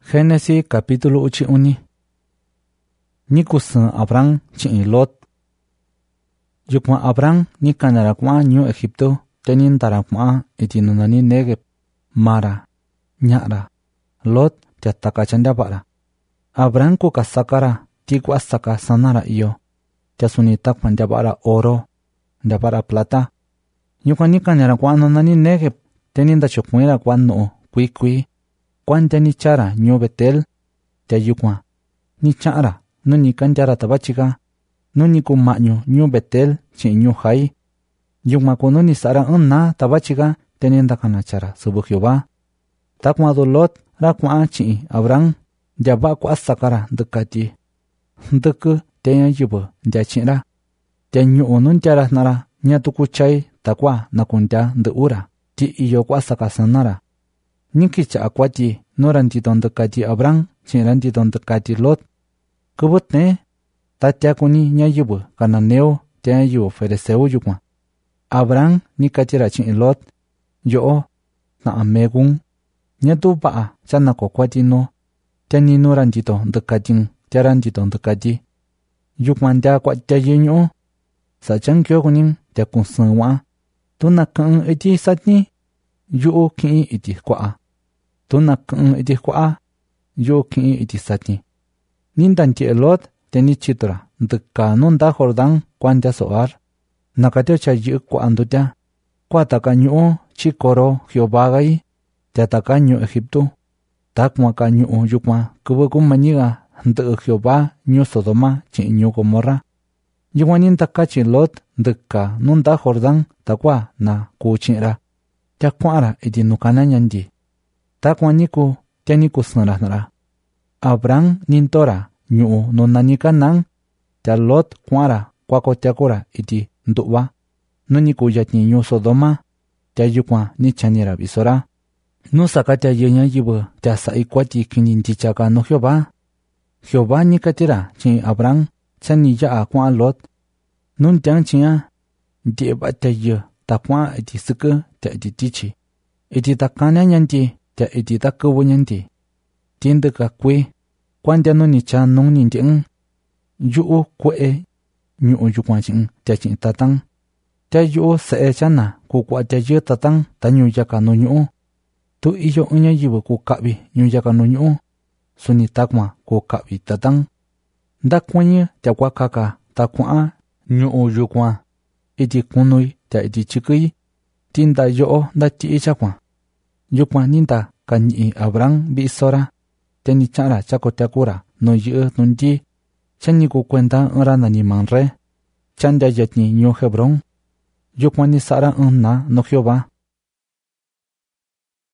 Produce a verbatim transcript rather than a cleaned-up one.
Génesis capítulo uchi uni. Nikusun Abraham chi Lot. Yukma Abraham ni kanara kwa New Egipto tenin tara kwa itinunani Negeb Mara nyara Lot tiataka chanda para. Abraham ku kasakara ti ku asaka sanara iyo. Tiasunita kwa ndabara oro ndabara plata. Yukma ni kanara kwa nonani Negeb tenin da chokwera kwa no kui kui. Kwanta ni chara New Betel te yukwa ni chara no ni kanjara tabachika no ni kumanyo New Betel chi New Hai yukma kono ni sara unna tabachika tenienda kana chara subu Jehová takma do Lot ra kwa chi Abraham jaba ku asakara dekati ndek te yubo ja chira te nyu onun chara nara nya tu kuchai takwa nakunja de ura ti iyo ku asaka sanara Nikicha akwati noranti donde kati Abraham chiranti donde kati Lot kubutne tatya kuni nyayubu kananeo te yu fereseu yukwa Abraham nikachira chin Lot yo na amegun nyatu ba chana ko kwati no teni noranti donde kati charanti donde kati yukwa nda kwa tayinyo sa chankyo kunin te kunsanwa tunakan eti satni yu ki iti kwa tunak iti kwa yu ki iti sati nindanti Lot teni chitra ndka nunda Jordan kwanja soar nakateo cha yu kwa anduta kwa taka nyu chikoro Jehová gai te taka nyu Egipto takwa ka nyu yukwa kubu maniga ndu Jehová nyu Sodoma chi nyu Gomorra yuwanin taka chi Lot ndka nunda Jordan takwa na kuchira takwara iti nukana nyandi takwa niku teniku snara nara Abraham nintora nyu nonanika nang ta Lot kwara kwako takora iti nduwa nuniku yatni nyu Sodoma ta yukwa ni chanira bisora no sakata yenya yibu ta saikwati kininti chaka no Jehová Jehová nikatira chi Abraham chani ya kwa Lot nun tang chia de bataye takwa iti suka ta iti tichi iti takana nyanti ta iti takwa nyanti tiende ka kwe kwanda no ni cha nong ni ting yu kwe nyu yu kwa ching ta chin tatang ta yu se chana ku kwa ta yu tatang ta nyu ya ka no nyu tu iyo nya yibu ku kabi nyu ya ka no nyu suni takma ku kabi tatang nda kwanye ta kwa kaka ta kwa nyu yu kwa iti kunui ta iti chikui tinda yo da ti chakwa yukwa ninda kanyi Abraham bi sora teni chara chako takura no yu nunji chani ku kwenta ora nani manre chanda yatni nyu Hebron yukwa ni sara unna no Jehová